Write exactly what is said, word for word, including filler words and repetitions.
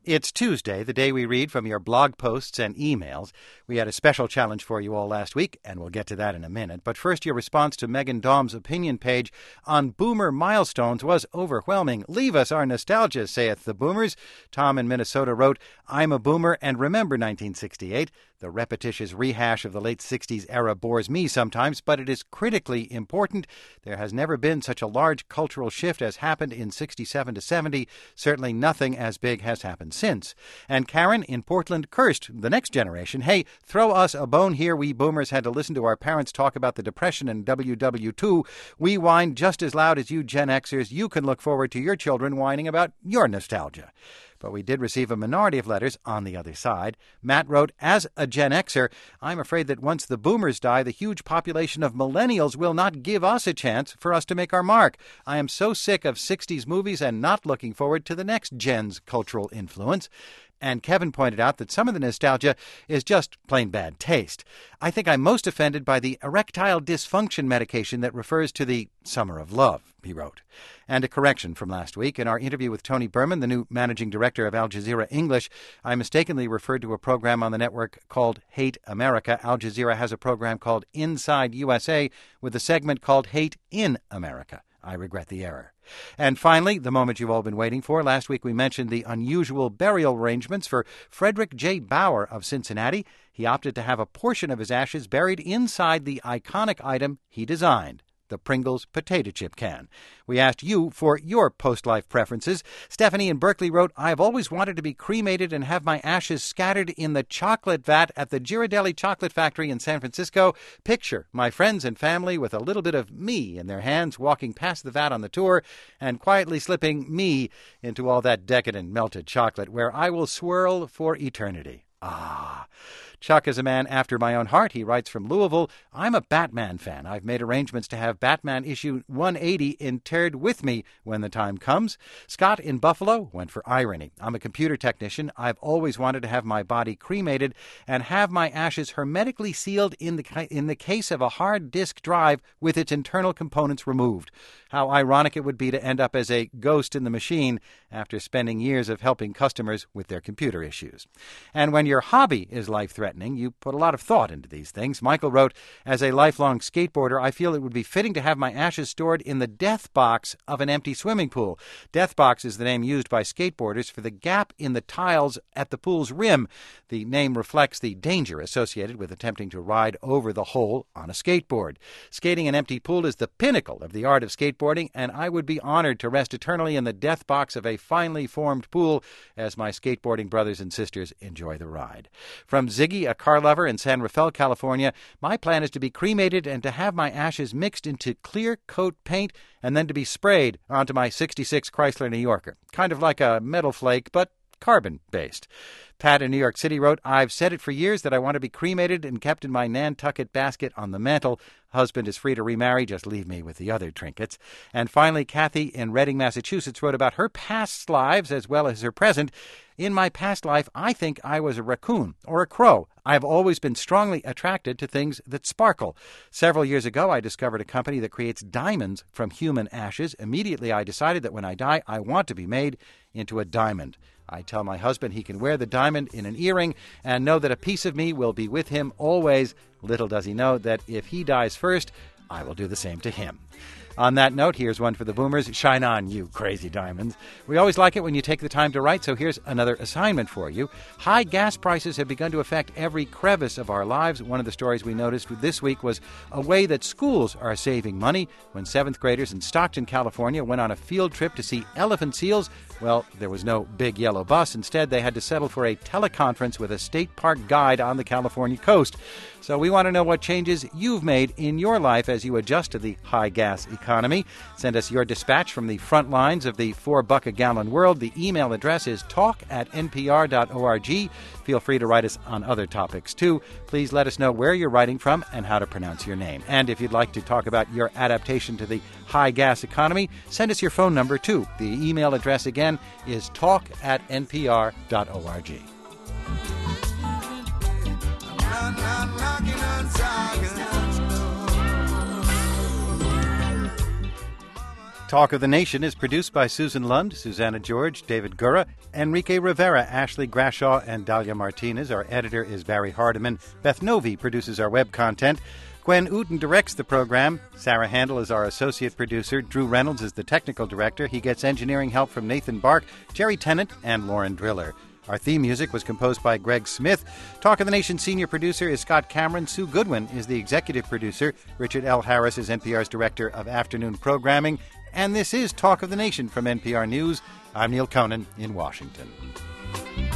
It's Tuesday, the day we read from your blog posts and emails. We had a special challenge for you all last week, and we'll get to that in a minute. But first, your response to Megan Daum's opinion page on boomer milestones was overwhelming. Leave us our nostalgia, saith the boomers. Tom in Minnesota wrote, I'm a boomer and remember nineteen sixty-eight. The repetitious rehash of the late sixties era bores me sometimes, but it is critically important. There has never been such a large cultural shift as happened in sixty-seven to seventy. Certainly nothing as big has happened since. And Karen in Portland cursed the next generation. Hey, throw us a bone here. We boomers had to listen to our parents talk about the Depression and W W two. We whine just as loud as you Gen Xers. You can look forward to your children whining about your nostalgia. But we did receive a minority of letters on the other side. Matt wrote, as a Gen Xer, I'm afraid that once the boomers die, the huge population of millennials will not give us a chance for us to make our mark. I am so sick of sixties movies and not looking forward to the next gen's cultural influence. And Kevin pointed out that some of the nostalgia is just plain bad taste. I think I'm most offended by the erectile dysfunction medication that refers to the summer of love, he wrote. And a correction from last week. In our interview with Tony Berman, the new managing director of Al Jazeera English, I mistakenly referred to a program on the network called Hate America. Al Jazeera has a program called Inside U S A with a segment called Hate in America. I regret the error. And finally, the moment you've all been waiting for. Last week we mentioned the unusual burial arrangements for Frederick J. Bauer of Cincinnati. He opted to have a portion of his ashes buried inside the iconic item he designed, the Pringles potato chip can. We asked you for your post-life preferences. Stephanie in Berkeley wrote, I have always wanted to be cremated and have my ashes scattered in the chocolate vat at the Ghirardelli Chocolate Factory in San Francisco. Picture my friends and family with a little bit of me in their hands walking past the vat on the tour and quietly slipping me into all that decadent melted chocolate where I will swirl for eternity. Ah, Chuck is a man after my own heart. He writes from Louisville, I'm a Batman fan. I've made arrangements to have Batman issue one eighty interred with me when the time comes. Scott in Buffalo went for irony. I'm a computer technician. I've always wanted to have my body cremated and have my ashes hermetically sealed in the, in the case of a hard disk drive with its internal components removed. How ironic it would be to end up as a ghost in the machine after spending years of helping customers with their computer issues. And when your hobby is life-threatening, you put a lot of thought into these things. Michael wrote, as a lifelong skateboarder, I feel it would be fitting to have my ashes stored in the death box of an empty swimming pool. Death box is the name used by skateboarders for the gap in the tiles at the pool's rim. The name reflects the danger associated with attempting to ride over the hole on a skateboard. Skating an empty pool is the pinnacle of the art of skateboarding, and I would be honored to rest eternally in the death box of a finely formed pool as my skateboarding brothers and sisters enjoy the ride. From Ziggy, a car lover in San Rafael, California, my plan is to be cremated and to have my ashes mixed into clear coat paint and then to be sprayed onto my sixty-six Chrysler New Yorker. Kind of like a metal flake, but carbon-based. Pat in New York City wrote, I've said it for years that I want to be cremated and kept in my Nantucket basket on the mantel. Husband is free to remarry, just leave me with the other trinkets. And finally, Kathy in Reading, Massachusetts wrote about her past lives as well as her present. In my past life, I think I was a raccoon or a crow. I've always been strongly attracted to things that sparkle. Several years ago, I discovered a company that creates diamonds from human ashes. Immediately, I decided that when I die, I want to be made into a diamond. I tell my husband he can wear the diamond in an earring and know that a piece of me will be with him always. Little does he know that if he dies first, I will do the same to him. On that note, here's one for the boomers. Shine on, you crazy diamonds. We always like it when you take the time to write, so here's another assignment for you. High gas prices have begun to affect every crevice of our lives. One of the stories we noticed this week was a way that schools are saving money. When seventh graders in Stockton, California went on a field trip to see elephant seals, well, there was no big yellow bus. Instead, they had to settle for a teleconference with a state park guide on the California coast. So we want to know what changes you've made in your life as you adjust to the high gas economy. Send us your dispatch from the front lines of the four-buck-a-gallon world. The email address is talk at n p r dot org. Feel free to write us on other topics, too. Please let us know where you're writing from and how to pronounce your name. And if you'd like to talk about your adaptation to the high gas economy, send us your phone number, too. The email address, again, is talk at n p r dot org. Talk of the Nation is produced by Susan Lund, Susanna George, David Gura, Enrique Rivera, Ashley Grashaw, and Dahlia Martinez. Our editor is Barry Hardiman. Beth Novi produces our web content. Gwen Uten directs the program. Sarah Handel is our associate producer. Drew Reynolds is the technical director. He gets engineering help from Nathan Bark, Jerry Tennant, and Lauren Driller. Our theme music was composed by Greg Smith. Talk of the Nation senior producer is Scott Cameron. Sue Goodwin is the executive producer. Richard L. Harris is N P R's director of afternoon programming. And this is Talk of the Nation from N P R News. I'm Neil Conan in Washington.